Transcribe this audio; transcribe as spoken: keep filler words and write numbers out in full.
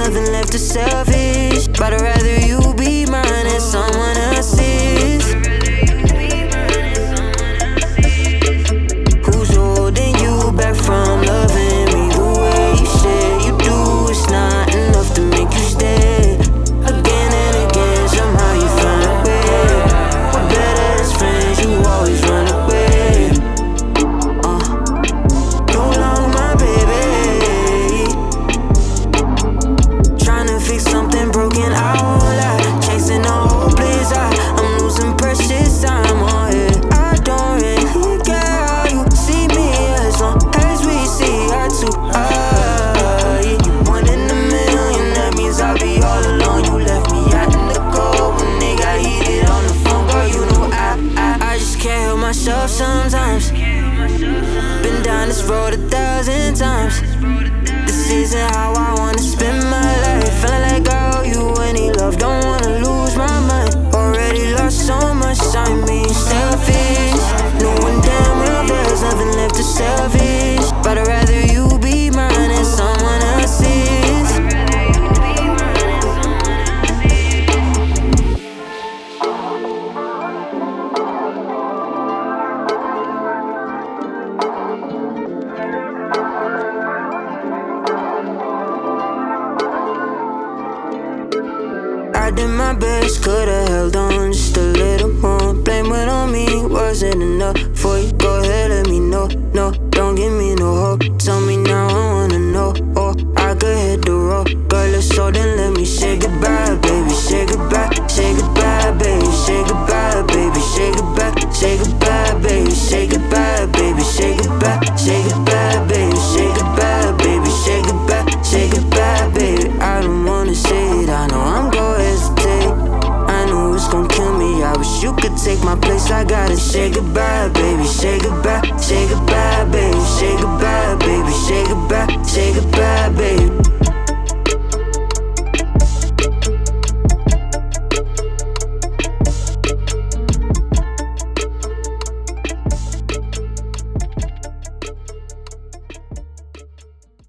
nothing left to selfish. But I'd rather you be mine than someone else's. Who's holding you back from loving me the way you said you do? It's not enough to make you stay. Again and again, somehow you find a way. We're better as friends, you always run away. Uh, no longer my baby. Trying to fix something broken, I won't lie. Chasing the whole place, I, I'm losing precious time on it. I don't really care how you see me, as long as we see eye to eye. You one in a million, that means I'll be all alone. You left me out in the cold when they got heated on the phone. Girl, you know I, I, I just can't help myself sometimes. Been down this road a thousand times. This isn't how I wanna spend my life. Feeling like I owe you any love, don't wanna lose my mind. Already lost so much time being selfish. Knowing damn well there's nothing left to selfish. But I'd rather you be mine than someone else's. I did my best, could've held on just a little more. Blame it on me, wasn't enough for you. Go ahead, let me know. No, don't give me no hope. Tell me now